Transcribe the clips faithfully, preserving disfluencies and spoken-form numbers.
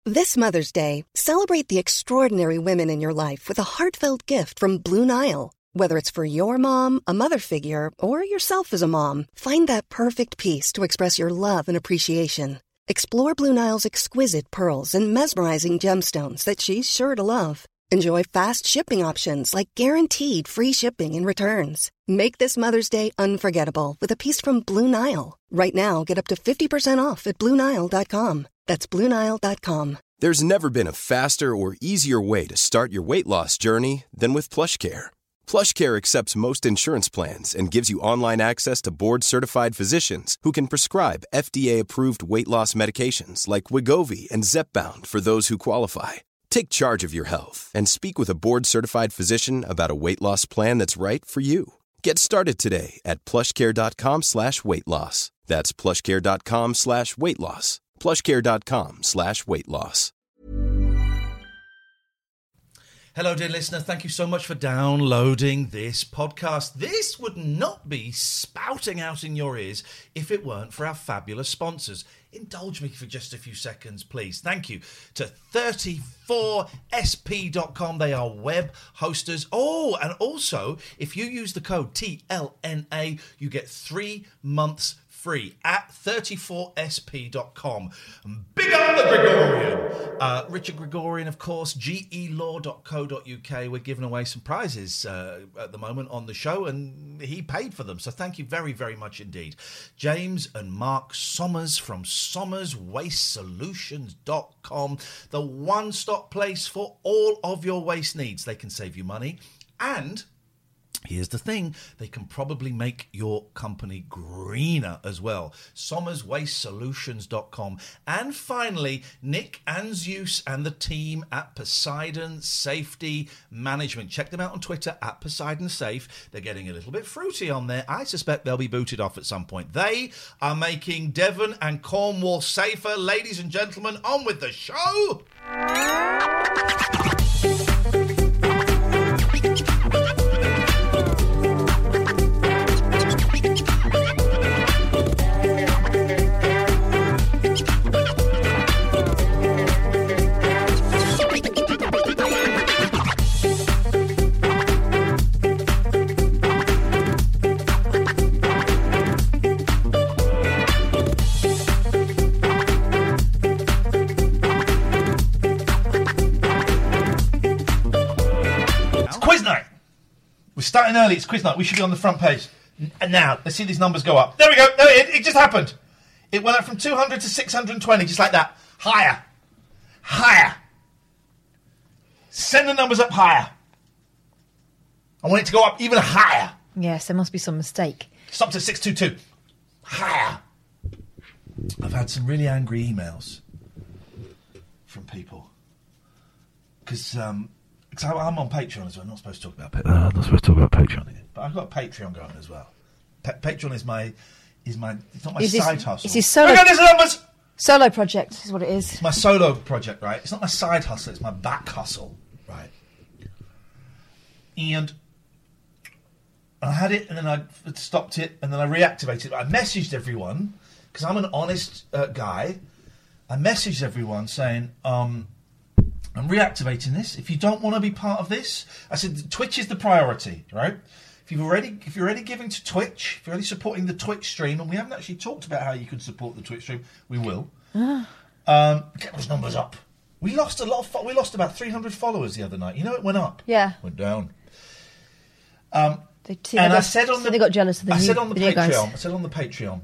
This Mother's Day, celebrate the extraordinary women in your life with a heartfelt gift from Blue Nile. Whether it's for your mom, a mother figure, or yourself as a mom, find that perfect piece to express your love and appreciation. Explore Blue Nile's exquisite pearls and mesmerizing gemstones that she's sure to love. Enjoy fast shipping options like guaranteed free shipping and returns. Make this Mother's Day unforgettable with a piece from Blue Nile. Right now, get up to fifty percent off at Blue Nile dot com. That's Blue Nile dot com. There's never been a faster or easier way to start your weight loss journey than with PlushCare. PlushCare accepts most insurance plans and gives you online access to board-certified physicians who can prescribe F D A-approved weight loss medications like Wegovy and Zepbound for those who qualify. Take charge of your health and speak with a board-certified physician about a weight loss plan that's right for you. Get started today at plushcare.com slash weight loss. That's plushcare.com slash weight loss. plushcare.com slash weight loss. Hello, dear listener. Thank you so much for downloading this podcast. This would not be spouting out in your ears if it weren't for our fabulous sponsors. Indulge me for just a few seconds, please. Thank you to thirty-four S P dot com. They are web hosters. Oh, and also, if you use the code T L N A, you get three months free at thirty-four S P dot com. Big up the Gregorian! Uh, Richard Gregorian, of course, G E law dot co dot U K. We're giving away some prizes uh, at the moment on the show, and he paid for them, so thank you very, very much indeed. James and Mark Sommers from Sommers Waste Solutions dot com, the one-stop place for all of your waste needs. They can save you money, and here's the thing, they can probably make your company greener as well. Sommers Waste Solutions dot com. And finally, Nick Anzius and the team at Poseidon Safety Management. Check them out on Twitter at Poseidon Safe. They're getting a little bit fruity on there. I suspect they'll be booted off at some point. They are making Devon and Cornwall safer. Ladies and gentlemen, on with the show! We're starting early. It's quiz night. We should be on the front page. And now, let's see these numbers go up. There we go. No, it, it just happened. It went up from two hundred to six hundred twenty, just like that. Higher. Higher. Send the numbers up higher. I want it to go up even higher. Yes, there must be some mistake. It's up to six two two. Higher. I've had some really angry emails from people. Because, um... So I'm on Patreon as well. I'm not supposed to talk about Patreon. Uh, I'm not supposed to talk about Patreon here. But I've got Patreon going as well. Pa- Patreon is my... is my. It's not my is side this, hustle. It's his solo... Okay, there's the numbers! Solo project is what it is. It's my solo project, right? It's not my side hustle. It's my back hustle, right? And I had it, and then I stopped it, and then I reactivated it. I messaged everyone, because I'm an honest uh, guy. I messaged everyone saying... um. I'm reactivating this. If you don't want to be part of this, I said Twitch is the priority, right? If you've already, if you're already giving to Twitch, if you're already supporting the Twitch stream, and we haven't actually talked about how you can support the Twitch stream, we will. Ah. Um, get those numbers up. We lost a lot of. Fo- we lost about three hundred followers the other night. You know, it went up. Yeah, went down. Um, they, see, and they got, I said on the. They got jealous of the I new said on the video Patreon. guys. I said on the Patreon.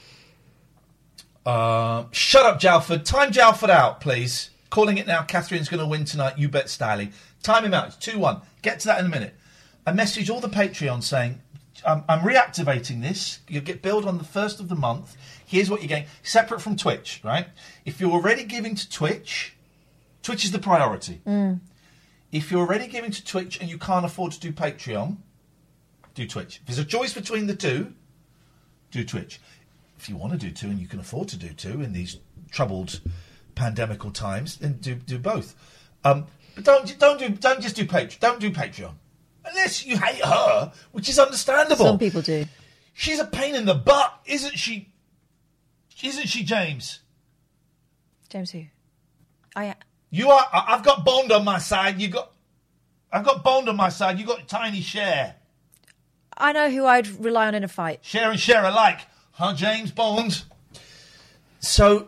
Uh, shut up, Jalford. Time Jalford out, please. Calling it now. Catherine's going to win tonight. You bet, Stiley. Time him out. It's two one. Get to that in a minute. I messaged all the Patreons saying, I'm, I'm reactivating this. You'll get billed on the first of the month. Here's what you're getting. Separate from Twitch, right? If you're already giving to Twitch, Twitch is the priority. Mm. If you're already giving to Twitch and you can't afford to do Patreon, do Twitch. If there's a choice between the two, do Twitch. If you want to do two and you can afford to do two in these troubled... pandemical times, then do do both. Um, but don't don't do don't just do Patreon. Don't do Patreon unless you hate her, which is understandable. Some people do. She's a pain in the butt, isn't she? Isn't she, James? James who? I. You are. I- I've got Bond on my side. You got. I've got Bond on my side. You got Tiny Cher. I know who I'd rely on in a fight. Cher and Cher alike, huh? James Bond. So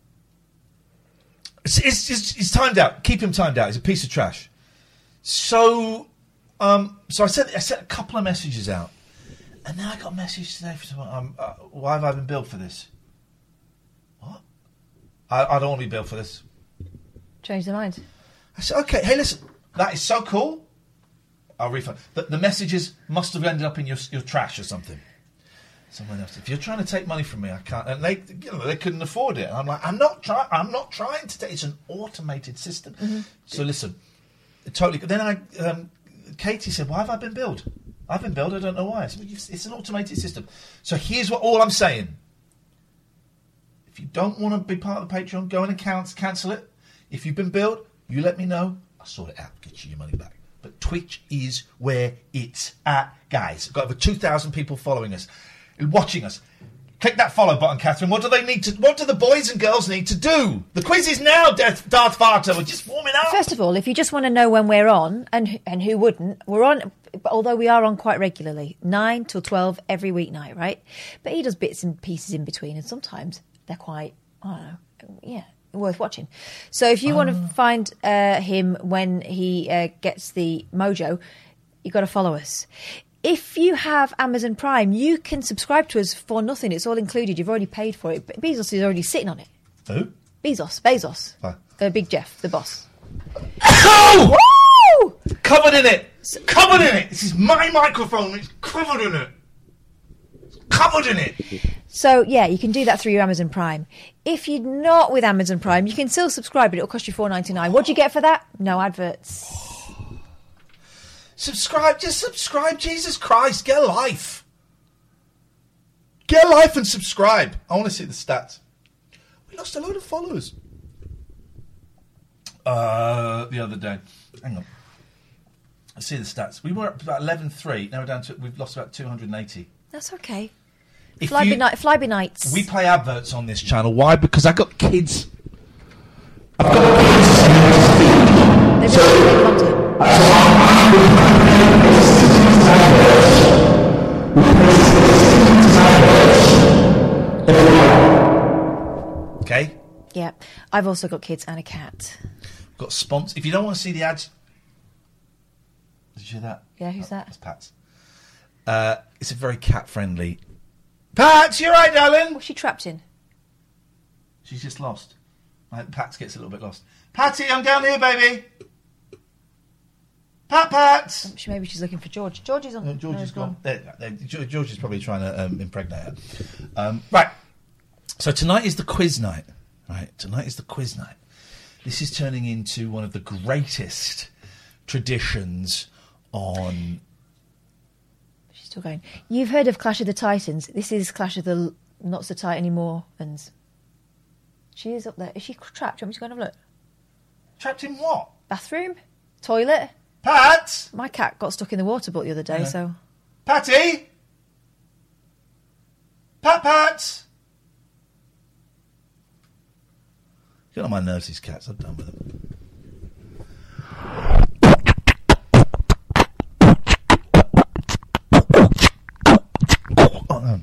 it's, it's, it's, it's timed out. Keep him timed out. He's a piece of trash. So, um, so I sent I sent a couple of messages out, and then I got a message today from someone. Um, uh, why have I been billed for this? What? I, I don't want to be billed for this. Change their mind. I said, okay. Hey, listen, that is so cool. I'll refund. The, the messages must have ended up in your your trash or something. Someone else. If you're trying to take money from me, I can't. And they, you know, they couldn't afford it. And I'm like, I'm not trying. I'm not trying to take. It's an automated system. Mm-hmm. So listen, totally. Then I, um, Katie said, "Why have I been billed? I've been billed. I don't know why." I said, it's an automated system. So here's what all I'm saying. If you don't want to be part of the Patreon, go and cancel, cancel it. If you've been billed, you let me know. I'll sort it out. Get you your money back. But Twitch is where it's at, guys. We've got over two thousand people following us. Watching us. Click that follow button, Catherine. What do they need to? What do the boys and girls need to do? The quiz is now, Darth, Darth Vader. We're just warming up. First of all, if you just want to know when we're on, and and who wouldn't, we're on. Although we are on quite regularly, nine till twelve every weeknight, right? But he does bits and pieces in between, and sometimes they're quite, I don't know, yeah, worth watching. So if you uh. want to find uh, him when he uh, gets the mojo, you've got to follow us. If you have Amazon Prime, you can subscribe to us for nothing. It's all included. You've already paid for it. Bezos is already sitting on it. Who? Bezos. Bezos. Oh. Uh, Big Jeff, the boss. Oh! Woo! Covered in it. So, covered in it. This is my microphone. It's covered in it. It's covered in it. So, yeah, you can do that through your Amazon Prime. If you're not with Amazon Prime, you can still subscribe, but it'll cost you four dollars ninety-nine. What do you get for that? No adverts. Subscribe, just subscribe, Jesus Christ, get a life. Get a life and subscribe. I want to see the stats. We lost a load of followers. Uh, the other day. Hang on. Let's see the stats. We were up to about eleven three, now we're down to, we've lost about two hundred eighty. That's okay. If Flyby, you, night, Flyby nights. We play adverts on this channel. Why? Because I got kids. I've got kids. They've been content. Okay. Yeah, I've also got kids and a cat. Got sponsors. If you don't want to see the ads, did you hear that? Yeah, who's oh, that? That's Pat's. Uh, it's a very cat-friendly. Pat, you right, darling? What's she trapped in? She's just lost. Like, Pat gets a little bit lost. Patty, I'm down here, baby. Pat, Pat. Maybe she's looking for George. George is on. No, George no, is gone. gone. There, there, George is probably trying to um, impregnate her. Um, right. So tonight is the quiz night. Right. Tonight is the quiz night. This is turning into one of the greatest traditions on. She's still going. You've heard of Clash of the Titans. This is Clash of the Not So Tight Anymore. And she is up there. Is she trapped? Do you want me to go and have a look? Trapped in what? Bathroom? Toilet? Pat! My cat got stuck in the water butt the other day, yeah. so... Patty! Pat, Pat! Get on my nerves, these cats. I'm done with them. Oh, no.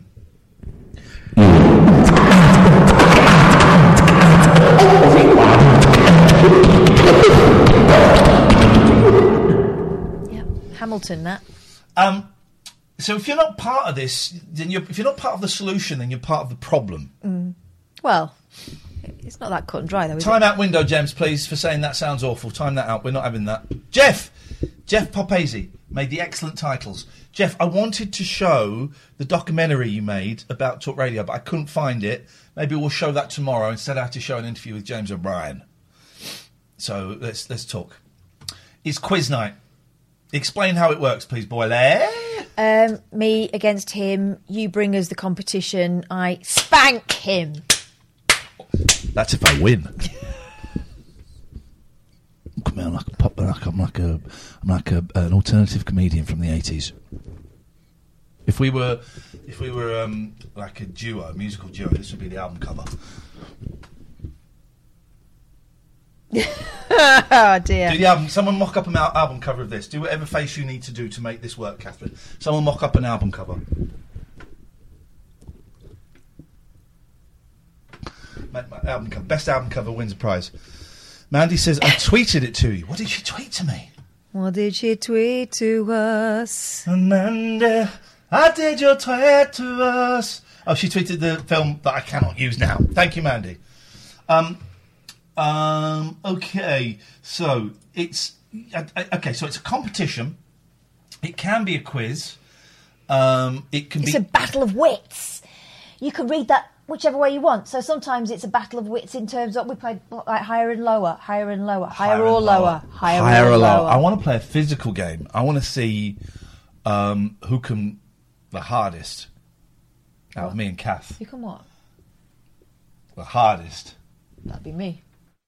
Hamilton, that. Um, so if you're not part of this, then you're, if you're not part of the solution, then you're part of the problem. Mm. Well, it's not that cut and dry, though, is Time it? out window, Gems, please, for saying that sounds awful. Time that out. We're not having that. Jeff! Jeff Popese made the excellent titles. Jeff, I wanted to show the documentary you made about Talk Radio, but I couldn't find it. Maybe we'll show that tomorrow. Instead, I have to show an interview with James O'Brien. So let's let's talk. It's quiz night. Explain how it works, please, Boyle. Um, me against him. You bring us the competition. I spank him. That's if I win. Look at me, I'm like a pop. Like, I'm like a. I'm like a, an alternative comedian from the eighties. If we were, if we were um, like a duo, a musical duo, this would be the album cover. Oh dear. Do the album. Someone mock up an al- album cover of this. Do whatever face you need to do to make this work, Catherine. Someone mock up an album cover. Make my album cover. Best album cover wins a prize. Mandy says, I tweeted it to you. What did she tweet to me? What did she tweet to us? Mandy, I did your tweet to us. Oh, she tweeted the film that I cannot use now. Thank you, Mandy. Um, um, okay, so it's uh, okay. So it's a competition. It can be a quiz. Um, it can It's be a battle of wits. You can read that whichever way you want. So sometimes it's a battle of wits in terms of we play like higher and lower, higher and lower, higher, higher or lower, lower, higher, higher or, or lower. lower. I want to play a physical game. I want to see um, who can the hardest out what? of me and Kath. You can what? The hardest. That'd be me.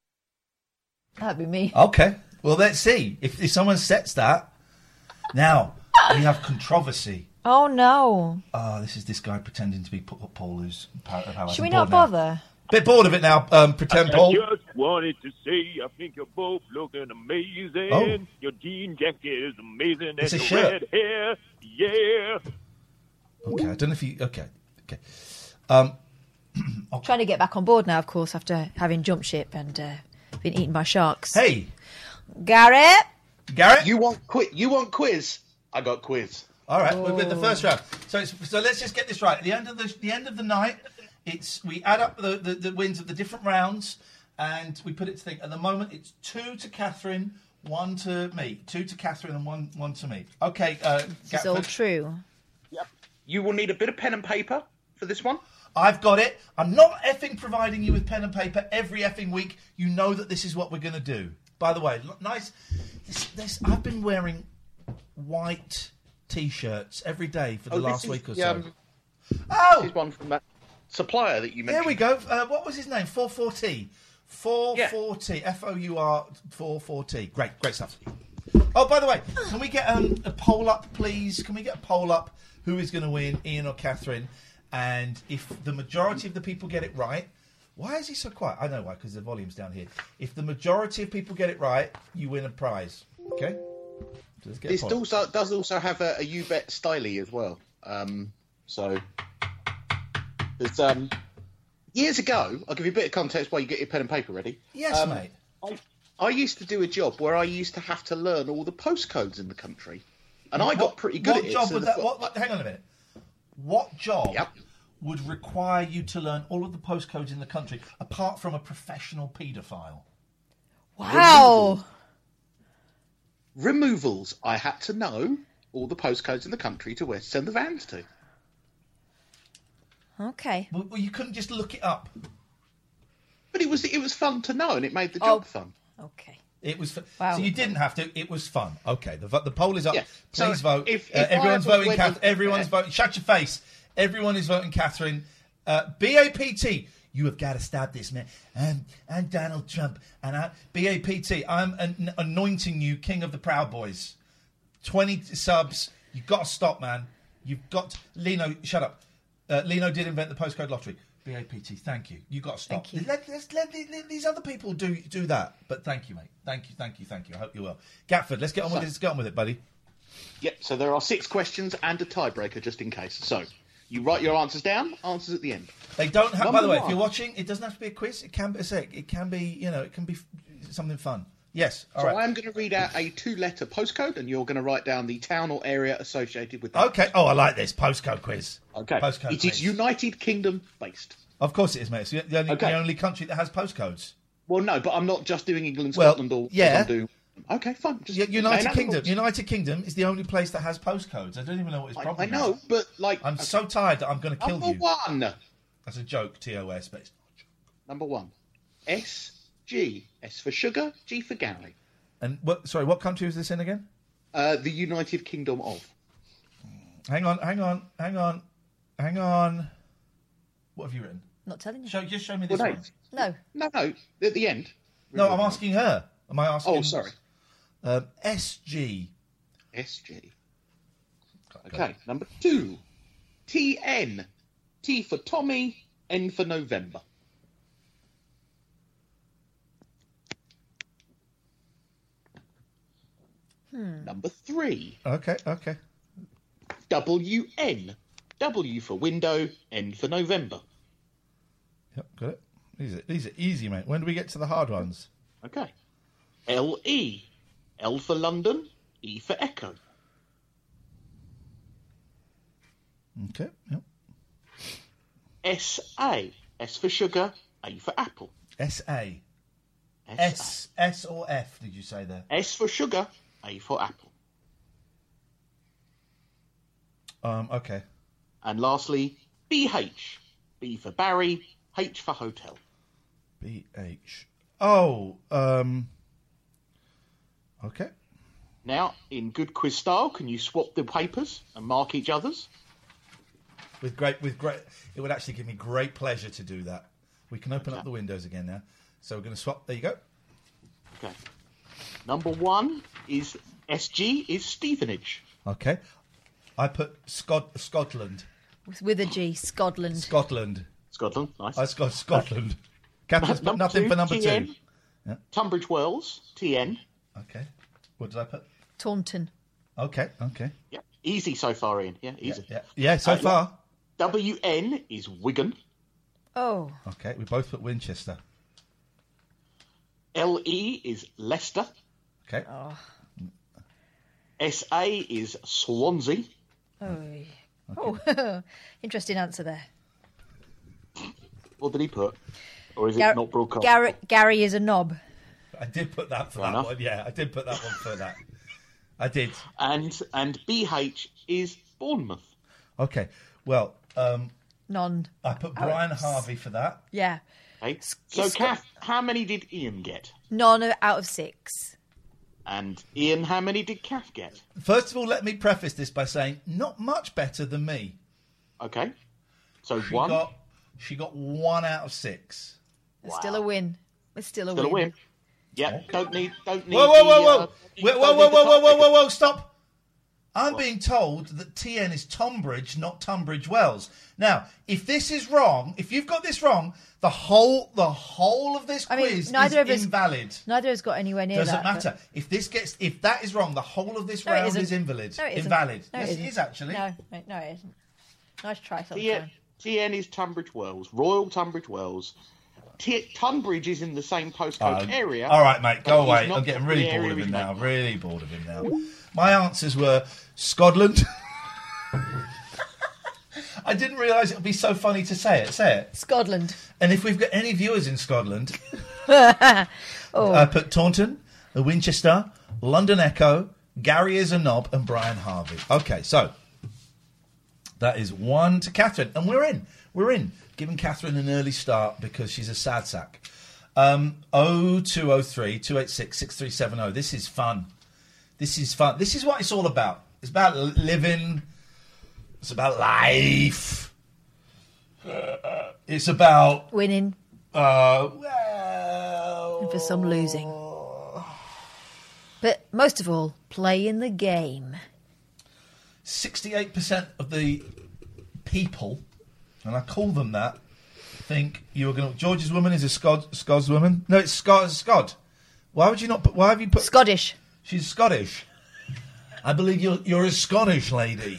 That'd be me. Okay. Well, let's see. If, if someone sets that, now we have controversy. Oh, no. Oh, this is this guy pretending to be Paul who's... Should we not bother? Bit bored of it now, um, pretend I Paul. just wanted to say I think you're both looking amazing. Oh. Your jean jacket is amazing. It's and a your shirt. red hair, yeah. Okay, I don't know if you... Okay, okay. Um... Okay. Trying to get back on board now, of course, after having jumped ship and uh, been eaten by sharks. Hey, Garrett. Garrett, you want quiz? You want quiz? I got quiz. All right, we're with the first round. So, it's, so let's just get this right. At the end of the the end of the night, it's we add up the, the, the wins of the different rounds, and we put it to think. At the moment, it's two to Catherine, one to me. Two to Catherine and one one to me. Okay, uh, it's all true. Yep. You will need a bit of pen and paper for this one. I've got it. I'm not effing providing you with pen and paper every effing week. You know that this is what we're going to do. By the way, look, nice. This, this, I've been wearing white T-shirts every day for the oh, last is, week or so. Um, oh! This is one from that supplier that you mentioned. There we go. Uh, what was his name? four four T. four four T. Yeah. F O U R four four T. Great, great stuff. Oh, by the way, can we get um, a poll up, please? Can we get a poll up? Who is going to win, Ian or Catherine? And if the majority of the people get it right, why is he so quiet? I know why, because the volume's down here. If the majority of people get it right, you win a prize. Okay? So let's get this a also, does also have a, a You Bet Styly as well. Um, so, it's, um, years ago, I'll give you a bit of context while you get your pen and paper ready. Yes, um, mate. I, I used to do a job where I used to have to learn all the postcodes in the country. And I got what, pretty good what at it. Job so would the, that, what, what, hang on a minute. What job yep. would require you to learn all of the postcodes in the country, apart from a professional paedophile? Wow. Removals. Removals. I had to know all the postcodes in the country to where to send the vans to. Okay. Well, well, you couldn't just look it up. But it was it was fun to know, and it made the job oh. fun. Okay. It was fu- wow. So you didn't have to. It was fun. Okay. The the poll is up. Yeah. Please So vote. if- uh, if everyone's I voting. Kath- with- everyone's yeah. voting. Shut your face. Everyone is voting Catherine. Uh, B A P T. You have got to stop this, man. And and Donald Trump. And I, B A P T. I'm an- anointing you king of the Proud Boys. Twenty subs. You've got to stop, man. You've got to, Lino. Shut up. Uh, Lino did invent the postcode lottery. B A P T, thank you. You got to stop. Thank you. Let, let, let, let these other people do do that. But thank you, mate. Thank you, thank you, thank you. I hope you will. Gatford, let's get on with it. Let's get on with it, buddy. Yep, so there are six questions and a tiebreaker just in case. So, you write your answers down, answers at the end. They don't have. Number By the way, one. if you're watching, it doesn't have to be a quiz. It can be a sec. It can be, you know, it can be something fun. Yes. All so right. I'm going to read out a two-letter postcode, and you're going to write down the town or area associated with that. Okay. Oh, I like this postcode quiz. Okay. Postcode It quiz. is United Kingdom based. Of course it is, mate. It's the only, Okay. the only country that has postcodes. Well, no, but I'm not just doing England, Well, Scotland, or yeah. I'm doing. Okay, fine. Just Y- United name Kingdom. animals. United Kingdom is the only place that has postcodes. I don't even know what his I, problem I know, is. but like. I'm okay. so tired that I'm going to kill Number you. one. That's a joke, T O S, but it's not a joke. Number one. S G. S for sugar, G for Gary. And what? Sorry, what country was this in again? Uh, the United Kingdom of. Hang on, hang on, hang on, hang on. What have you written? Not telling you. Show, just show me this Well, one. no. No. No, no, at the end. No, I'm asking her. Am I asking? Oh, sorry. Um, S G. S G. Okay, number two. T N. T for Tommy, N for November. Number three. Okay, okay. W N. W for window, N for November. Yep, got it. These are, these are easy, mate. When do we get to the hard ones? Okay. L E. L for London, E for Echo. Okay, yep. S A. S for sugar, A for apple. S A. S, S, S or F, did you say there? S for sugar, A for apple. Um, okay. And lastly, B H. B for Barry, H for hotel. B H. Oh, um... Okay. Now, in good quiz style, can you swap the papers and mark each other's? With great, with great... It would actually give me great pleasure to do that. We can open up the windows again now. So we're going to swap... There you go. Okay. Number one is S G is Stevenage. Okay. I put Scot- Scotland. With a G, Scotland. Scotland. Scotland, nice. I got Scotland. Catherine's put Number nothing two, for number T N. two. Yeah. Tunbridge Wells, T N. Okay. What did I put? Taunton. Okay, okay. Yeah, easy so far, Ian. Yeah, Yeah, easy. yeah, yeah so Uh, far. W N is Wigan. Oh. Okay, we both put Winchester. L E is Leicester. Okay. Oh. S A is Swansea. Oh. Oh. Interesting answer there. What did he put? Or is Gar- it not broadcast? Gary, Gary is a knob. I did put that for Fair that enough. one. Yeah, I did put that one for that. I did. And and B H is Bournemouth. Okay. Well, um, None. I put Brian Alex. Harvey for that. Yeah. Okay. So, it's- Kath, how many did Ian get? None out of six. And Ian, how many did Kath get? First of all, let me preface this by saying not much better than me. Okay. So She one. got she got one out of six. It's still a win. It's still a Still a win. win. Yeah. Don't need. Don't need. Whoa, whoa, whoa, the, whoa, uh, whoa, don't whoa, need whoa, the whoa, whoa, top whoa, whoa, figure. whoa! Stop. I'm being told that T N is Tonbridge, not Tunbridge Wells. Now, if this is wrong, if you've got this wrong, the whole the whole of this I mean, quiz neither is of us- invalid. Neither has got anywhere near Doesn't that. but- matter. If this gets if that is wrong, the whole of this No, it round isn't. is invalid. No, it isn't. Invalid. No, it yes, it isn't. is actually. No, no, no, it isn't. Nice try, T N, sunshine. T N is Tunbridge Wells. Royal Tunbridge Wells. T- Tunbridge is in the same postcode Oh, area. all right, mate, go but he's away. not I'm getting the really area bored of he's him now. making. Really bored of him now. My answers were Scotland. I didn't realise it would be so funny to say it. Say it. Scotland. And if we've got any viewers in Scotland, Oh. I put Taunton, the Winchester, London Echo, Gary is a knob, and Brian Harvey. Okay, so that is one to Catherine, and we're in. We're in. Giving Catherine an early start because she's a sad sack. Um, oh two oh three, two eight six, six three seven oh. This is fun. This is fun. This is what it's all about. It's about li- living. It's about life. Uh, it's about Winning. uh, well, And for some losing. But most of all, playing the game. sixty-eight percent of the people, and I call them that, think you were going to... George's woman is a Scod, Scod's woman. No, it's Scod. Scod. Why would you not put... Why have you put... Scottish. She's Scottish. I believe you're, you're a Scottish lady.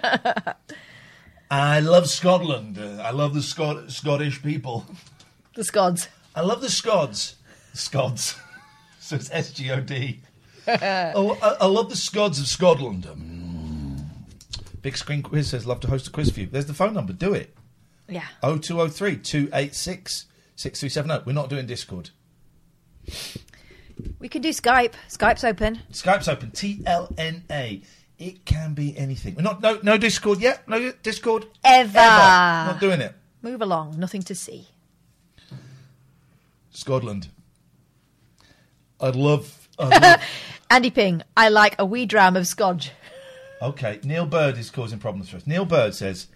I love Scotland. Uh, I love the Scot- Scottish people. The Scods. I love the Scods. Scods. So it's S G O D. Oh, I, I love the Scods of Scotland. Um, Big Screen Quiz says, love to host a quiz for you. There's the phone number. Do it. Yeah. oh two oh three, two eight six, six three seven oh. We're not doing Discord. We can do Skype. Skype's open. Skype's open. T L N A. It can be anything. We're not no no Discord yet. No Discord Ever. Ever. Not doing it. Move along. Nothing to see. Scotland. I'd love. I'd love Andy Ping. I like a wee dram of scotch. okay, Neil Bird is causing problems for us. Neil Bird says.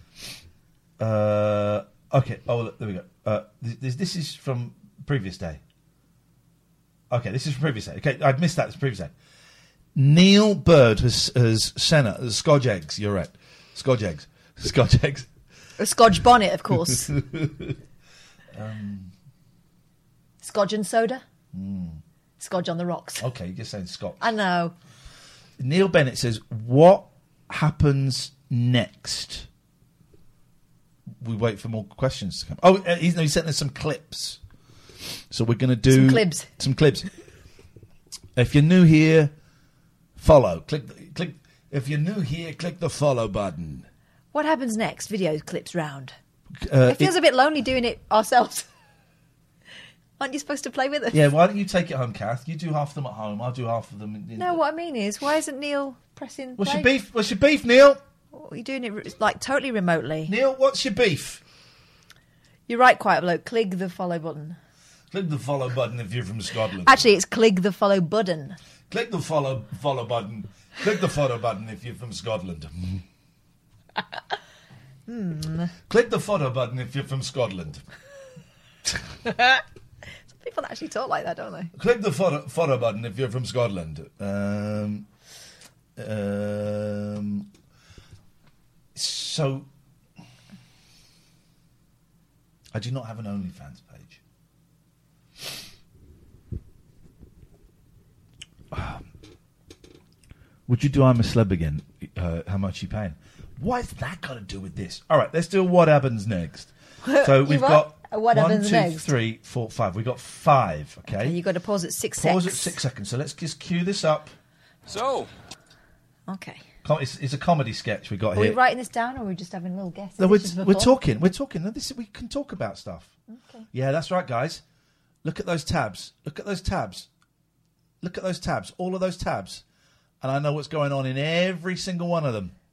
Uh, okay. Oh, look, there we go. Uh, this, this is from previous day. Okay, this is from previous day. Okay, I'd missed that. It's previous day. Neil Bird has, has sent us Scotch eggs. You're right. Scotch eggs. Scotch eggs. A scotch bonnet, of course. um, Scotch and soda. Mm. Scotch on the rocks. Okay, you're just saying Scotch. I know. Neil Bennett says, what happens next? We wait for more questions to come. Oh, uh, he's, no, he sent us some clips. So we're going to do... Some clips. Some clips. If you're new here, follow. Click, the, click. If you're new here, click the follow button. What happens next? Video clips round. Uh, it feels it, a bit lonely doing it ourselves. Aren't you supposed to play with us? Yeah, why don't you take it home, Kath? You do half of them at home. I'll do half of them. In, in no, what I mean is, why isn't Neil pressing What's play? your beef? What's your beef, Neil? Oh, you're doing it like totally remotely. Neil, what's your beef? You're right, quite bloke. Click the follow button. Click the follow button if you're from Scotland. Actually, it's click the follow button. Click the follow follow button. Click the follow button if you're from Scotland. Hmm. Click the follow button if you're from Scotland. Some people actually talk like that, don't they? Click the follow, follow button if you're from Scotland. Um, um, so, I do not have an OnlyFans page. Would you do I'm a Celeb again? Uh, how much are you paying? What has that got to do with this? All right, let's do what happens next. So we've got what one, happens two, next? three, four, five. We've got five, okay? Okay, you've got to pause at six Pause seconds. at six seconds. So let's just cue this up. So, Okay. Com- It's, it's a comedy sketch we got Are we here. writing this down, or are we just having a little guess? No, we're, This is for we're fun? talking. We're talking. No, This is, we can talk about stuff. Okay. Yeah, that's right, guys. Look at those tabs. Look at those tabs. Look at those tabs. All of those tabs. And I know what's going on in every single one of them.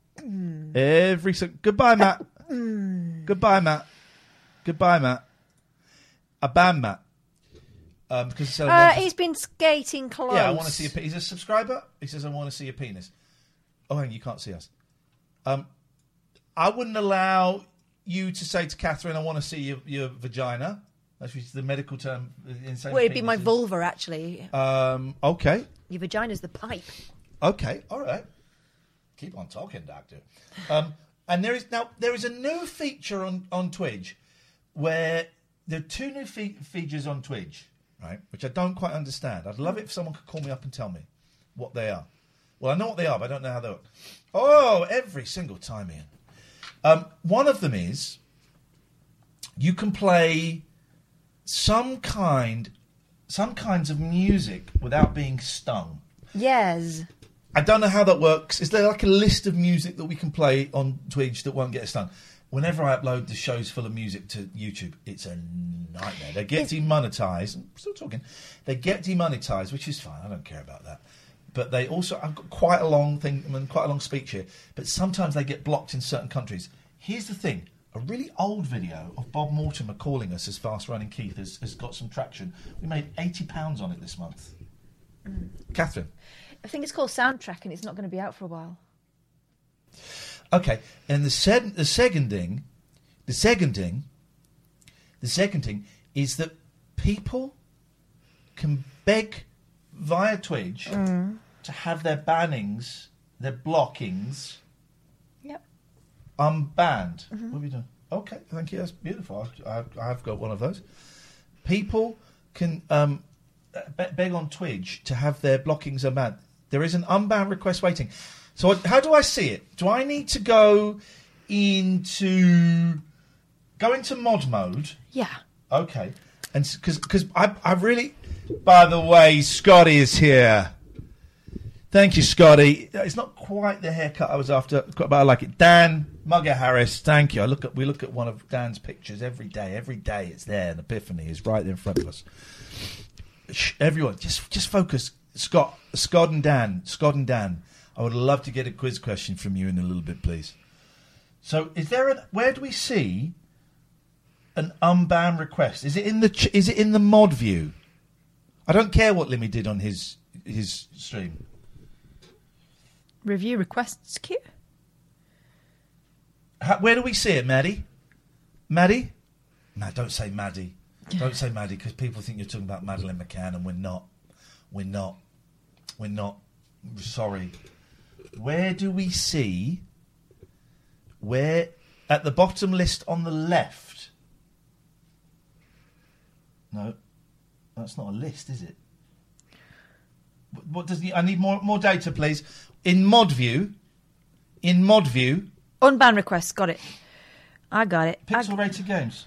Every single... Goodbye, Matt. Goodbye, Matt. Goodbye, Matt. A bam, Matt. Um, because so Uh, he's been skating close. yeah, I want to see a pe- He's a subscriber. He says, I want to see your penis. Oh, hang on, you can't see us. Um, I wouldn't allow you to say to Catherine, I want to see your, your vagina. That's the medical term. In saying Well, it'd be my penises. vulva, actually. Um, okay. Your vagina's the pipe. Okay, all right. Keep on talking, Doctor. Um, and there is now there is a new feature on, on Twitch where there are two new fe- features on Twitch, right? Which I don't quite understand. I'd love it if someone could call me up and tell me what they are. Well, I know what they are, but I don't know how they work. Oh, every single time, Ian. Um, one of them is you can play some kind, some kinds of music without being stung. Yes. I don't know how that works. Is there like a list of music that we can play on Twitch that won't get us stung? Whenever I upload the shows full of music to YouTube, it's a nightmare. They get demonetized. I'm still talking. They get demonetized, which is fine. I don't care about that. But they also, I've got quite a long thing, I mean, quite a long speech here. But sometimes they get blocked in certain countries. Here's the thing. A really old video of Bob Mortimer calling us as Fast Running Keith has, has got some traction. We made eighty pounds on it this month. Mm. Catherine. I think it's called Soundtrack, and it's not going to be out for a while. Okay, and the se- the second thing, the second thing, the second thing is that people can beg via Twitch Mm. to have their bannings, their blockings, Yep. unbanned. Mm-hmm. What are we doing? Okay, thank you. That's beautiful. I've, I've, I've got one of those. People can um, be- beg on Twitch to have their blockings unbanned. There is an unbound request waiting. So how do I see it? Do I need to go into go into mod mode? Yeah. Okay, and because because I I really. By the way, Scotty is here. Thank you, Scotty. It's not quite the haircut I was after, but I like it. Dan Mugger Harris, thank you. I look at we look at one of Dan's pictures every day. Every day it's there, and Epiphany is right there in front of us. Shh, everyone, just just focus. Scott, Scott and Dan, Scott and Dan. I would love to get a quiz question from you in a little bit, please. So, is there an? Where do we see an unban request? Is it in the? Ch- is it in the mod view? I don't care what Limmy did on his his stream. Review requests queue. How, where do we see it, Maddie? Maddie? No, don't say Maddie. Don't say Maddie, because people think you're talking about Madeleine McCann, and we're not. We're not. We're not. Sorry. Where do we see... Where... At the bottom list on the left. No. That's not a list, is it? what does he, I need more more data, please. In ModView, in ModView, unban requests. Got it. I got it. Pixel I... rated games.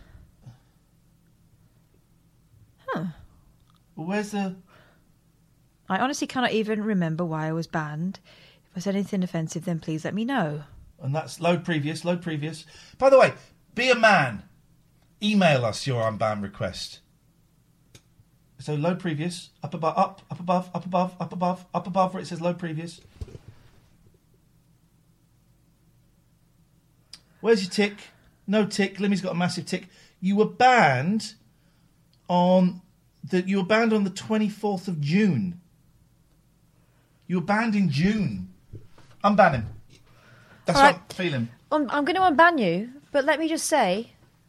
Huh. Well, where's the? I honestly cannot even remember why I was banned. If I said anything offensive, then please let me know. And that's load previous, load previous. By the way, be a man. Email us your unban request. So load previous, up above, up, up above, up above, up above, up above where it says load previous. Where's your tick? No tick. Limmy's got a massive tick. You were banned on the. You were banned on the twenty-fourth of June. You were banned in June. Unban him. That's All what right. I'm feeling. I'm, I'm going to unban you, but let me just say,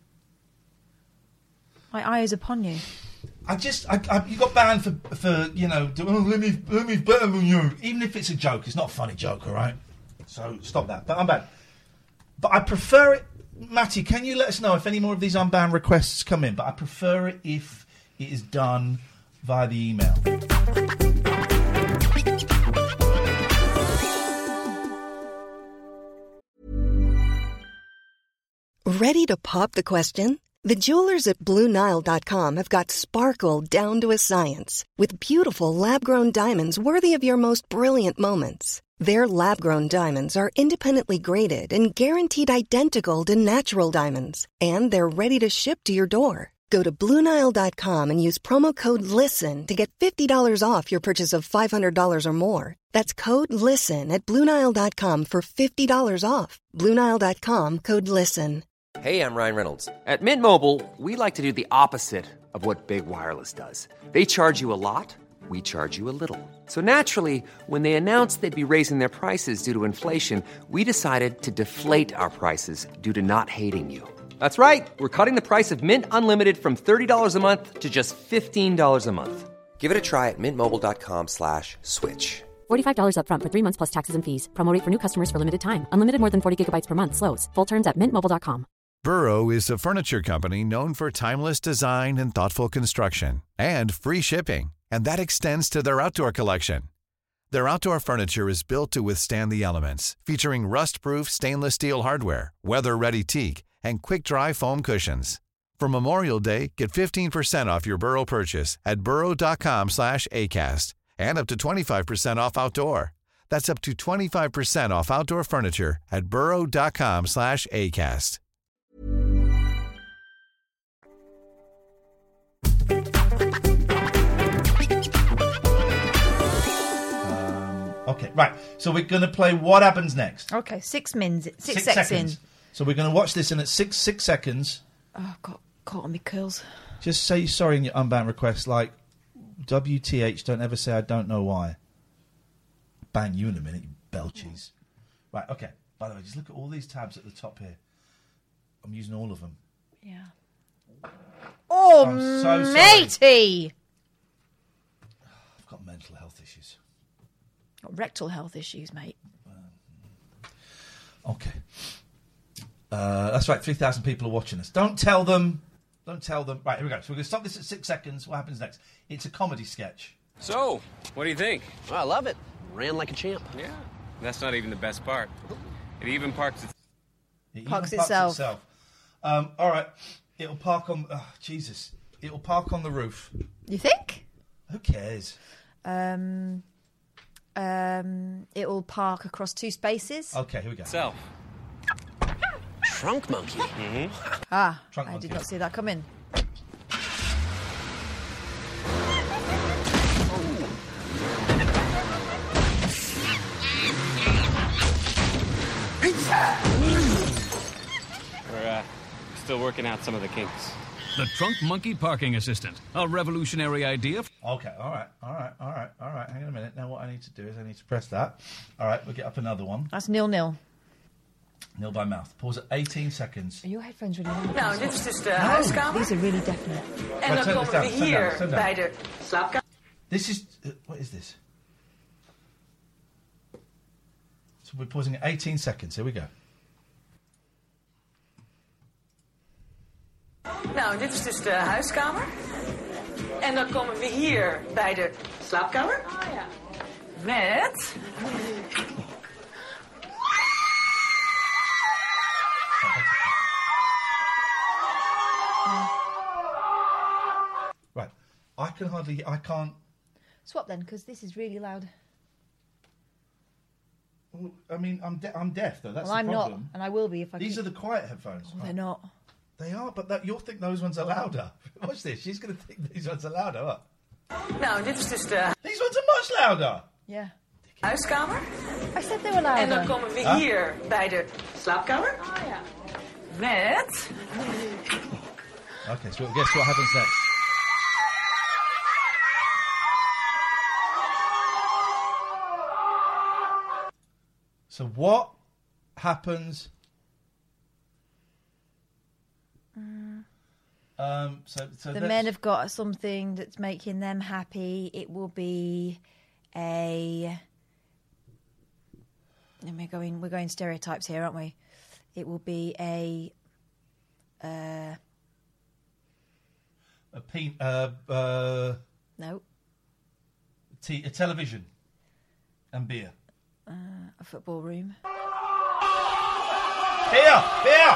my eye is upon you. I just, I, I, you got banned for, for you know, oh, Limmy's, Limmy's better than you. Even if it's a joke, it's not a funny joke, all right? So stop that. But I'm banned. But I prefer it, Matty, can you let us know if any more of these unban requests come in? But I prefer it if it is done via the email. Ready to pop the question? The jewelers at Blue Nile dot com have got sparkle down to a science with beautiful lab-grown diamonds worthy of your most brilliant moments. Their lab-grown diamonds are independently graded and guaranteed identical to natural diamonds, and they're ready to ship to your door. Go to Blue Nile dot com and use promo code LISTEN to get fifty dollars off your purchase of five hundred dollars or more. That's code LISTEN at Blue Nile dot com for fifty dollars off. Blue Nile dot com, code LISTEN. Hey, I'm Ryan Reynolds. At Mint Mobile, we like to do the opposite of what Big Wireless does. They charge you a lot, we charge you a little. So naturally, when they announced they'd be raising their prices due to inflation, we decided to deflate our prices due to not hating you. That's right. We're cutting the price of Mint Unlimited from thirty dollars a month to just fifteen dollars a month. Give it a try at mintmobile.com slash switch. forty-five dollars up front for three months plus taxes and fees. Promo rate for new customers for limited time. Unlimited more than forty gigabytes per month. Slows full terms at mint mobile dot com. Burrow is a furniture company known for timeless design and thoughtful construction and free shipping, and that extends to their outdoor collection. Their outdoor furniture is built to withstand the elements, featuring rust-proof stainless steel hardware, weather-ready teak, and quick-dry foam cushions. For Memorial Day, get fifteen percent off your Burrow purchase at burrow.com slash ACAST and up to twenty-five percent off outdoor. That's up to twenty-five percent off outdoor furniture at burrow.com slash ACAST. Um, okay, right. So we're going to play What Happens Next. Okay, six mins, six, Six seconds. seconds. So we're going to watch this, and at six six seconds, Oh, got caught on my curls. just say sorry in your unbound request, like W T H. Don't ever say I don't know why. Bang you in a minute, you belchies. Right. Okay. By the way, just look at all these tabs at the top here. I'm using all of them. Yeah. Oh, I'm so sorry. matey! I've got mental health issues. Got rectal health issues, mate. Okay. Uh, that's right, three thousand people are watching us. Don't tell them. Don't tell them. Right, here we go. So we're going to stop this at six seconds. What happens next? It's a comedy sketch. So, what do you think? Oh, I love it. Ran like a champ. Yeah, that's not even the best part. It even parks its... It even Parks itself. Um, all right. It'll park on... Oh, Jesus. It'll park on the roof. You think? Who cares? Um, um, it will park across two spaces. Okay, here we go. Itself. Trunk monkey. Mm-hmm. Ah, Trunk I monkey. did not see that coming. We're uh, still working out some of the kinks. The Trunk Monkey Parking Assistant. A revolutionary idea. Okay, all right, all right, all right, all right. Hang on a minute. Now what I need to do is I need to press that. All right, we'll get up another one. That's nil nil. Nil by mouth. Pause at eighteen seconds. Are your headphones really loud? Nou, dit is dus de huiskamer. These are really definite. En dan turn komen this down, we turn down, hier turn down. bij de slaapkamer. This is... Uh, what is this? So we're pausing at eighteen seconds. Here we go. Nou, dit is dus de huiskamer. En dan komen we hier bij de slaapkamer. Oh ja. Met... Right. I can hardly... I can't... Swap then, because this is really loud. Well, I mean, I'm de- I'm deaf, though. That's well, the I'm problem. not, and I will be if I These keep... are the quiet headphones. Oh, they're not. They are, but that, you'll think those ones are louder. Watch this. She's going to think these ones are louder. What? Nou, dit is dus de These ones are much louder. Yeah. huiskamer. I said they were louder. En dan komen we Huh? hier bij de slaapkamer. Oh, ja. Met... Okay, so guess what happens next? So what happens? Mm. Um, so, so The let's- men have got something that's making them happy. It will be a... And we're going, we're going stereotypes here, aren't we? It will be a... Uh, a pe- uh, uh, no. T- a television and beer. Uh, a football room. Beer, beer.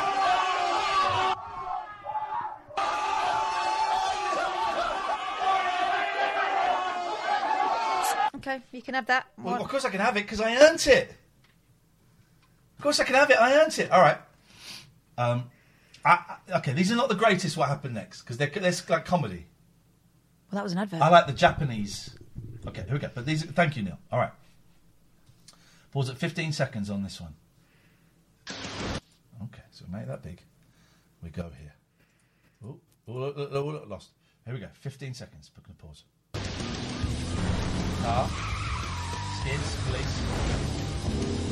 Okay, you can have that. Well, of course I can have it because I earned it. Of course I can have it. I earned it. All right. Um, I, I, okay, these are not the greatest. What happened next? Because they're, they're like comedy. Well, that was an advert. I like the Japanese. Okay, here we go. But these. Thank you, Neil. All right. Pause at fifteen seconds on this one. Okay, so make that big. We go here. Oh, oh, look, look, look, look, lost. Here we go. fifteen seconds. Put the pause. Car. Skids, police.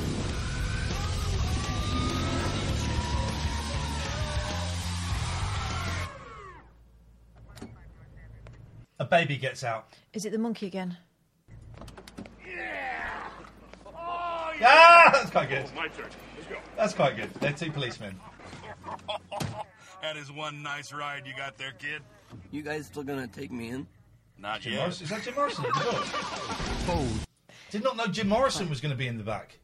A baby gets out. Is it the monkey again? Ah, that's quite good. My turn. Let's go. That's quite good. They're two policemen. That is one nice ride you got there, kid. You guys still gonna take me in? Not Jim yet. Morrison. Is that Jim Morrison? Oh. Did not know Jim Morrison was going to be in the back.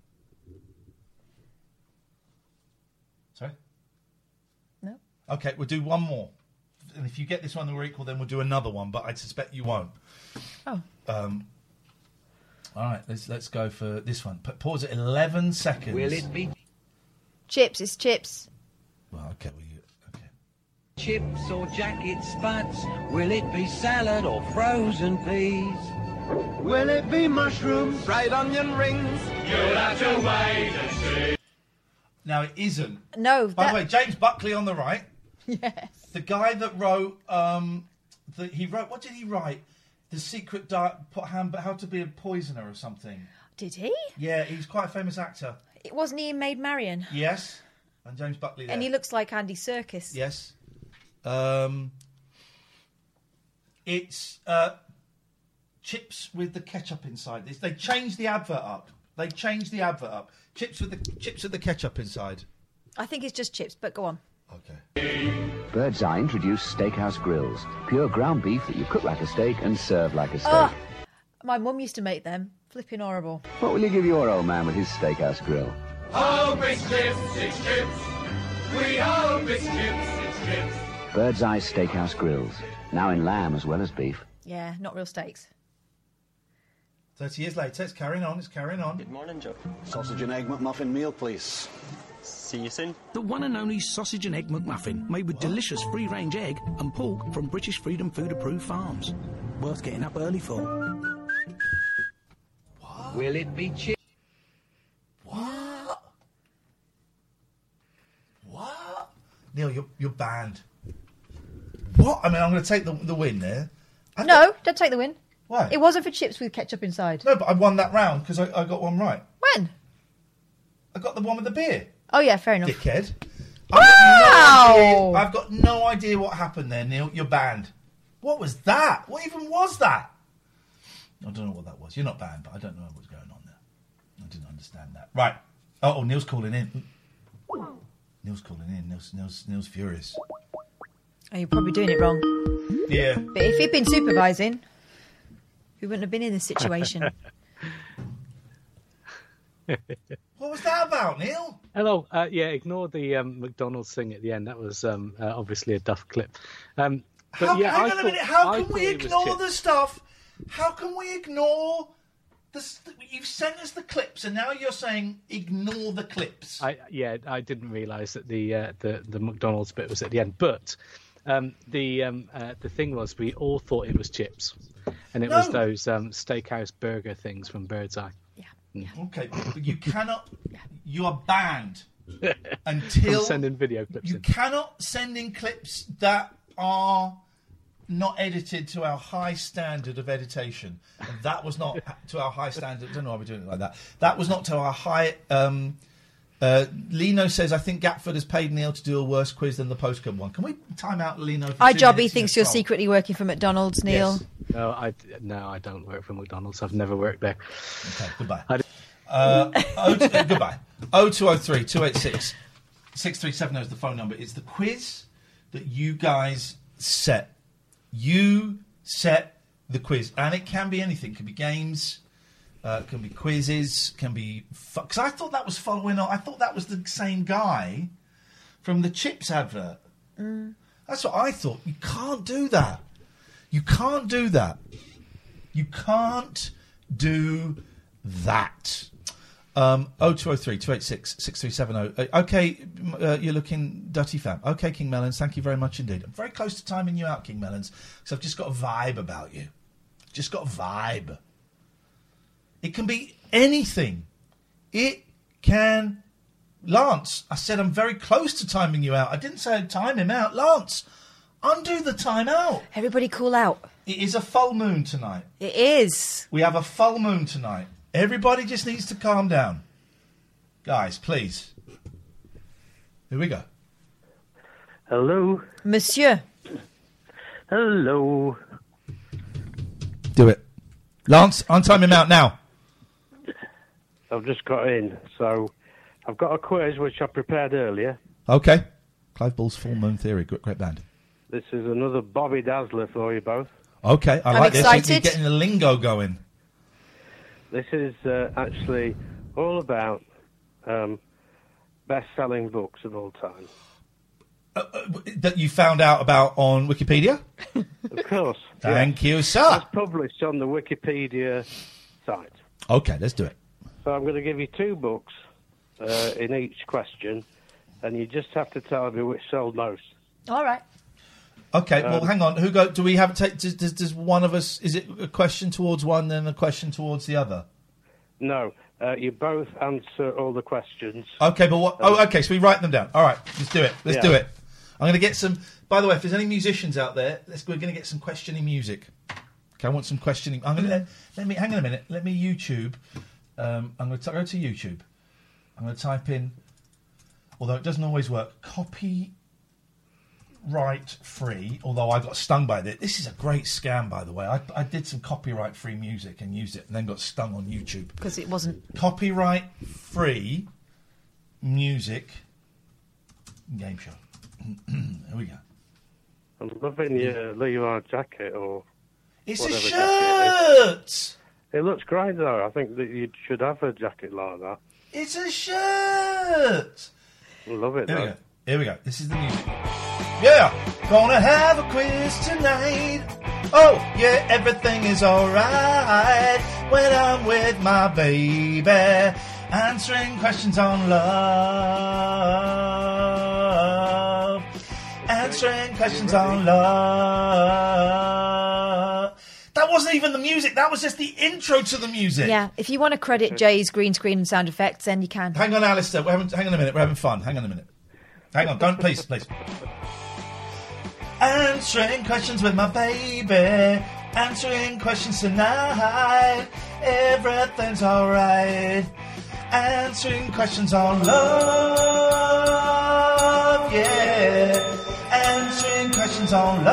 Sorry? No. Okay, we'll do one more. And if you get this one and we're equal, then we'll do another one, but I suspect you won't. Oh. Um, all right, let's let's go for this one. P- pause at eleven seconds. Will it be Chips, it's chips. Well, okay, well, you, okay. chips or jacket spuds? Will it be salad or frozen peas? Will it be mushrooms, fried onion rings? You'll have to wait and see. Now, it isn't. No. By that... the way, James Buckley on the right. Yes. The guy that wrote, um, the, he wrote, what did he write? The Secret Diet, How to Be a Poisoner or something. Did he? Yeah, he's quite a famous actor. It wasn't he in Maid Marian? Yes. And James Buckley there. And he looks like Andy Serkis. Yes. Um, it's uh, chips with the ketchup inside. It's, they changed the advert up. They changed the advert up. Chips with the chips with the ketchup inside. I think it's just chips, but go on. Okay. Bird's Eye introduced Steakhouse Grills. Pure ground beef that you cook like a steak and serve like a steak. Oh, my mum used to make them. Flipping horrible. What will you give your old man with his Steakhouse Grill? Hope it's chips, it's chips. We hope it's chips, it's chips. Bird's Eye Steakhouse Grills. Now in lamb as well as beef. Yeah, not real steaks. Thirty years later, it's carrying on. It's carrying on. Good morning, Joe. Sausage and egg McMuffin meal, please. See you soon. The one and only sausage and egg McMuffin, made with delicious free-range egg and pork from British Freedom Food approved farms. Worth getting up early for. What? Will it be chips? What? What? Neil, you're, you're banned. What? I mean, I'm going to take the, the win there. I no, thought... don't take the win. Why? It wasn't for chips with ketchup inside. No, but I won that round because I, I got one right. When? I got the one with the beer. Oh, yeah, fair enough. Dickhead. Wow! I've got, no idea, I've got no idea what happened there, Neil. You're banned. What was that? What even was that? I don't know what that was. You're not banned, but I don't know what's going on there. I didn't understand that. Right. Oh, oh Neil's calling in. Neil's calling in. Neil's, Neil's, Neil's furious. Oh, you're probably doing it wrong. Yeah. But if he'd been supervising, we wouldn't have been in this situation. What was that about, Neil? Hello. Uh, yeah, ignore the um, McDonald's thing at the end. That was um, uh, obviously a duff clip. Um, but How, yeah, hang I on thought, a minute. How I can we thought it was ignore chips. the stuff? How can we ignore the? St- you've sent us the clips, and now you're saying ignore the clips. I, yeah, I didn't realise that the uh, the the McDonald's bit was at the end, but um, the um, uh, the thing was we all thought it was chips, and it No. was those um, steakhouse burger things from Birdseye. Okay, but you cannot. You are banned until From sending video clips You in. cannot send in clips that are not edited to our high standard of editation. And that was not to our high standard. I don't know why we're doing it like that. That was not to our high. Um, uh, Lino says, I think Gatford has paid Neil to do a worse quiz than the postcode one. Can we time out Lino? For Our two jobby minutes thinks in you're a row? secretly working for McDonald's, Neil. Yes. No, I no, I don't work for McDonald's. I've never worked there. Okay, goodbye. I, Uh, oh, uh, goodbye. oh two oh three, two eight six, six three seven oh is the phone number. It's the quiz that you guys set. You set the quiz. And it can be anything. It can be games. Uh, can be quizzes. Can be... Because I thought that was following on. I thought that was the same guy from the Chips advert. Mm. That's what I thought. You can't do that. You can't do that. You can't do that. Um, oh two oh three, two eight six, six three seven oh. Uh, okay, m- uh, you're looking Dutty fam. Okay, King Melons, thank you very much indeed. I'm very close to timing you out, King Melons, because I've just got a vibe about you. Just got a vibe. It can be anything. It can... Lance, I said I'm very close to timing you out. I didn't say I'd time him out. Lance, undo the time out. Everybody cool out. It is a full moon tonight. It is. We have a full moon tonight. Everybody just needs to calm down. Guys, please. Here we go. Hello. Monsieur. Hello. Do it. Lance, untime him out now. I've just got in, so I've got a quiz which I prepared earlier. Okay. Clive Bull's Full Moon Theory. Great, great band. This is another Bobby Dazzler for you both. Okay, I I'm like this. excited. You're getting the lingo going. This is uh, actually all about um, best-selling books of all time. Uh, uh, that you found out about on Wikipedia? Of course. Thank you, sir. It's published on the Wikipedia site. Okay, let's do it. So I'm going to give you two books uh, in each question, and you just have to tell me which sold most. All right. Okay, well, Um, hang on. Who go? Do we have to take? Does, does, does one of us? Is it a question towards one, then a question towards the other? No, uh, you both answer all the questions. Okay, but what? Oh, okay. So we write them down. All right, let's do it. Let's Yeah. do it. I'm going to get some. By the way, if there's any musicians out there, let's, we're going to get some questioning music. Okay, I want some questioning. I'm going to let, let me hang on a minute. Let me YouTube. Um, I'm going to go to YouTube. I'm going to type in. Although it doesn't always work. Copy. Right free, although I got stung by this. This is a great scam, by the way. I, I did some copyright free music and used it and then got stung on YouTube. Because it wasn't... Copyright free music game show. Here we go. I'm loving your Levi jacket or It's a whatever jacket it is. shirt! It looks great, though. I think that you should have a jacket like that. It's a shirt! I love it, Here we though. go. Here we go. This is the music. Yeah! Gonna have a quiz tonight. Oh, yeah, everything is alright when I'm with my baby. Answering questions on love. Answering questions on love. That wasn't even the music. That was just the intro to the music. Yeah, if you want to credit Jay's green screen and sound effects, then you can. Hang on, Alistair. We're having, hang on a minute. We're having fun. Hang on a minute. Hang on. Don't, please, please. Answering questions with my baby. Answering questions tonight. Everything's alright. Answering questions on love. Yeah. Answering questions on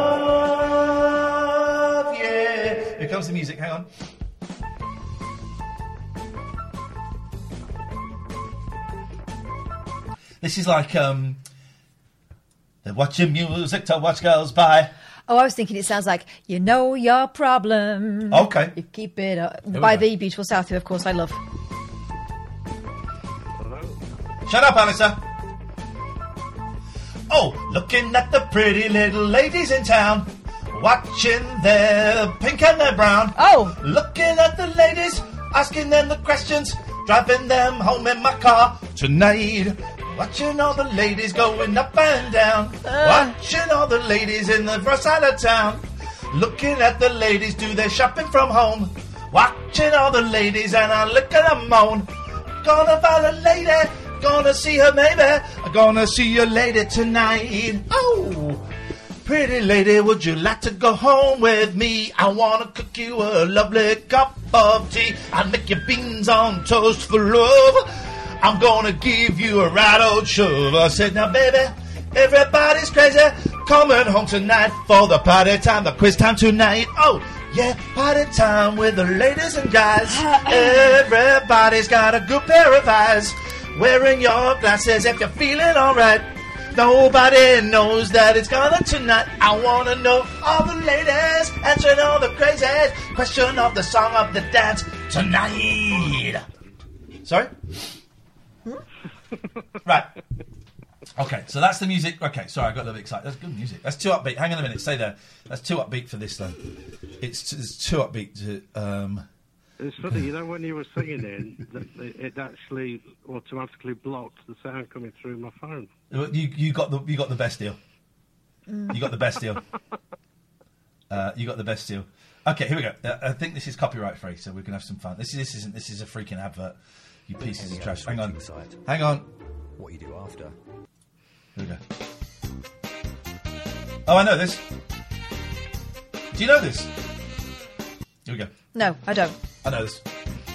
love. Yeah. Here comes the music. Hang on. This is like, um, they're watching music to watch girls by. Oh, I was thinking it sounds like, you know your problem. Okay. You keep it up. we By go. the Beautiful South, who, of course, I love. Shut up, Alistair. Oh, looking at the pretty little ladies in town, watching their pink and their brown. Oh. Looking at the ladies, asking them the questions, driving them home in my car tonight. Watching all the ladies going up and down. Uh. Watching all the ladies in the rough side of town. Looking at the ladies do their shopping from home. Watching all the ladies and I look at them moan. Gonna find a lady, gonna see her maybe. I'm gonna see your lady tonight. Oh, pretty lady, would you like to go home with me? I wanna cook you a lovely cup of tea. I'll make you beans on toast for love. I'm gonna give you a right old shove. I said, now baby, everybody's crazy. Coming home tonight for the party time, the quiz time tonight. Oh, yeah, party time with the ladies and guys. Everybody's got a good pair of eyes. Wearing your glasses if you're feeling alright. Nobody knows that it's gonna tonight. I wanna know all the ladies answering all the crazy question of the song of the dance tonight. Sorry? Right. Okay, so that's the music. Okay, sorry, I got a little bit excited. That's good music. That's too upbeat. Hang on a minute, stay there. That's too upbeat for this, though. It's, it's too upbeat to... Um... It's funny, you know, when you were singing it, it actually automatically blocked the sound coming through my phone. You you got the you got the best deal. Mm. You got the best deal. Uh, you got the best deal. Okay, here we go. Uh, I think this is copyright free, so we can have some fun. This is this isn't this is a freaking advert. You pieces of trash. Hang on. Hang on. What you do after? Here we go. Oh, I know this. Do you know this? Here we go. No, I don't. I know this.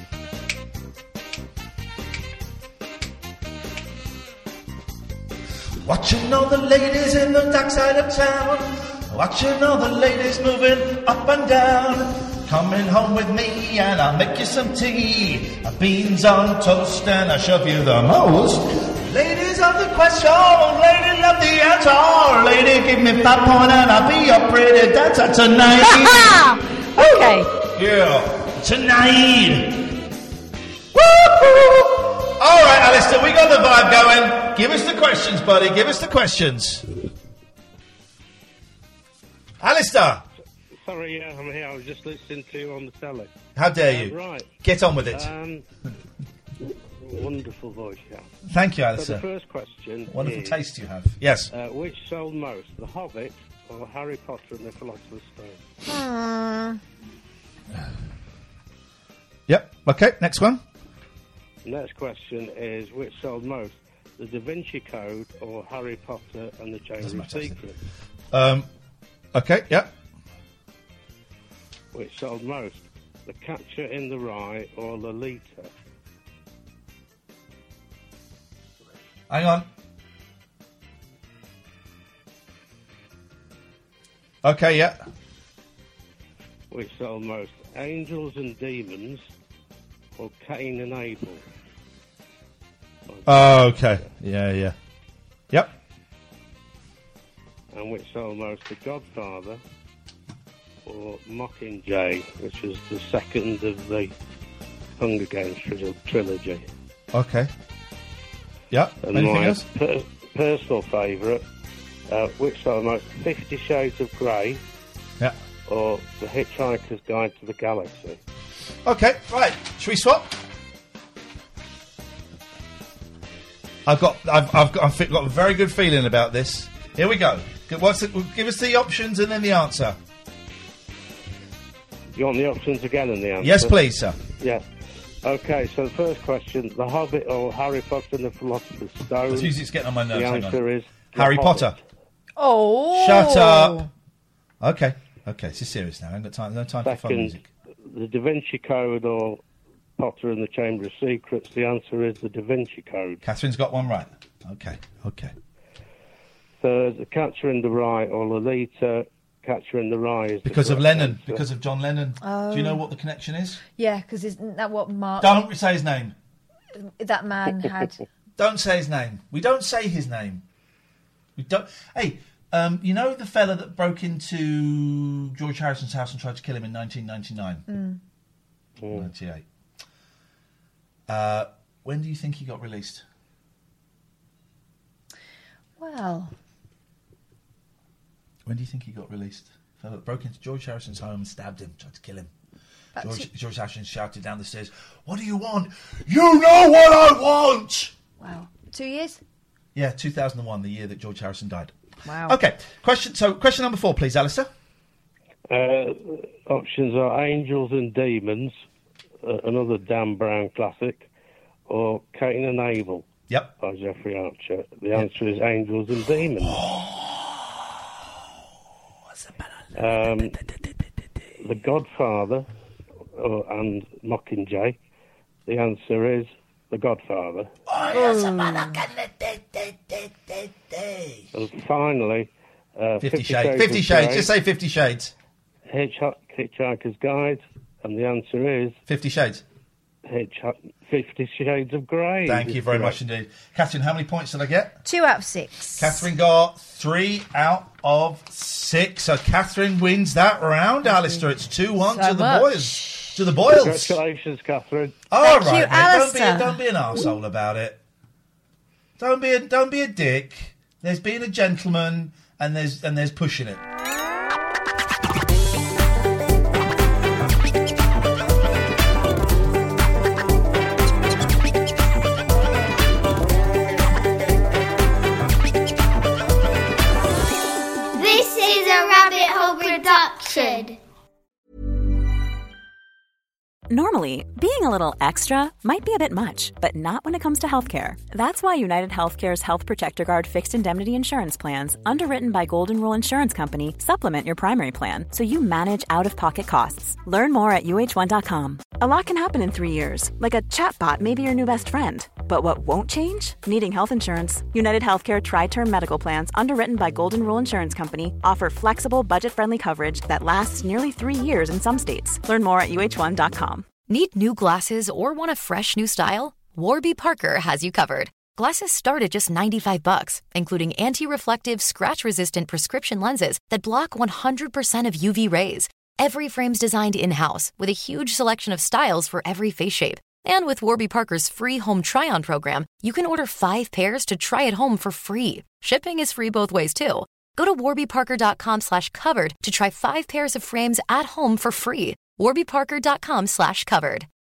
Watching all the ladies in the dark side of town. Watching all the ladies moving up and down. Coming home with me and I'll make you some tea. Beans on toast and I'll shove you the most. Ladies of the question, lady love the answer. Lady give me five point and I'll be your pretty dancer tonight. Okay. Yeah. Tonight. Woo-hoo! All right, Alistair, we got the vibe going. Give us the questions, buddy. Give us the questions. Alistair. Sorry, yeah, I'm here. I was just listening to you on the telly. How dare you? Uh, right. Get on with it. Um, wonderful voice, yeah. Thank you, So Alistair. the first question Wonderful is, taste you have. Yes. Uh, which sold most, The Hobbit or Harry Potter and the Philosopher's Stone? Hmm. Yep. Okay, next one. Next question is, which sold most, The Da Vinci Code or Harry Potter and the Chamber of Secrets? Um, okay, yep. Which sold most, The Catcher in the Rye or Lolita? Hang on. Okay, yeah. Which sold most, Angels and Demons or Cain and Abel? Oh, okay. Yeah, yeah. Yep. And which sold most, The Godfather or Mockingjay, which was the second of the Hunger Games tri- trilogy. Okay. Yep. And Anything my else? per- personal favourite, uh, which sold most, Fifty Shades of Grey Yeah. or The Hitchhiker's Guide to the Galaxy? Okay, right. Should we swap? I've got, I've, I've got, I've got a very good feeling about this. Here we go. What's the, give us the options and then the answer. You want the options again and the answer? Yes, please, sir. Yeah. Okay, so the first question, The Hobbit or Harry Potter and the Philosopher's Stone? The music's getting on my nerves. The Hang answer on. is The Harry Hobbit. Potter. Oh. Shut up. Okay. Okay, this is serious now. I haven't got time. No time for fun Second, music. The Da Vinci Code or Potter and the Chamber of Secrets? The answer is The Da Vinci Code. Catherine's got one right. Okay. Okay. Third, The Catcher in the Rye or Lolita? Catcher in the Rye is the Because of correct Lennon. answer. Because of John Lennon. Oh. Do you know what the connection is? Yeah, because isn't that what Mark... Don't say his name. That man had... Don't say his name. We don't say his name. We don't. Hey, um, you know the fella that broke into George Harrison's house and tried to kill him in nineteen ninety-nine? Mm. ninety-eight. Uh, when do you think he got released? Well, when do you think he got released? Fella broke into George Harrison's home and stabbed him, tried to kill him. George, George Harrison shouted down the stairs, "What do you want? You know what I want!" Wow. Two years? Yeah, two thousand one, the year that George Harrison died. Wow. Okay, question. So, question number four, please, Alistair. Uh, options are Angels and Demons, uh, another Dan Brown classic, or Cain and Abel. Yep. By Jeffrey Archer. The answer is Angels and Demons. um, The Godfather uh, and Mockingjay. The answer is The Godfather. And finally, uh, Fifty, Fifty Shades. Shades. Fifty of Shades. Grey, Just say Fifty Shades. Hitchhi- Hitchhiker's Guide. And the answer is Fifty Shades. Hitchhi- Fifty Shades of Grey. Thank you very much indeed. Catherine, how many points did I get? Two out of six. Catherine got three out of six. So Catherine wins that round. Alistair, it's two one So to the much. boys. To the boils. Congratulations, Catherine. All Thank right, you, mate. Don't be, a, Alistair. don't be an arsehole about it. Don't be a, don't be a dick. There's being a gentleman and there's and there's pushing it. This is a Rabbit Hole production. Normally, being a little extra might be a bit much, but not when it comes to healthcare. That's why United Healthcare's Health Protector Guard fixed indemnity insurance plans, underwritten by Golden Rule Insurance Company, supplement your primary plan so you manage out-of-pocket costs. Learn more at U H one dot com. A lot can happen in three years, like a chatbot may be your new best friend. But what won't change? Needing health insurance. United Healthcare Tri-Term Medical Plans, underwritten by Golden Rule Insurance Company, offer flexible, budget-friendly coverage that lasts nearly three years in some states. Learn more at U H one dot com. Need new glasses or want a fresh new style? Warby Parker has you covered. Glasses start at just ninety-five bucks, including anti-reflective, scratch-resistant prescription lenses that block one hundred percent of U V rays. Every frame's designed in-house with a huge selection of styles for every face shape. And with Warby Parker's free home try-on program, you can order five pairs to try at home for free. Shipping is free both ways, too. Go to warbyparker.com slash covered to try five pairs of frames at home for free. warbyparker.com slash covered.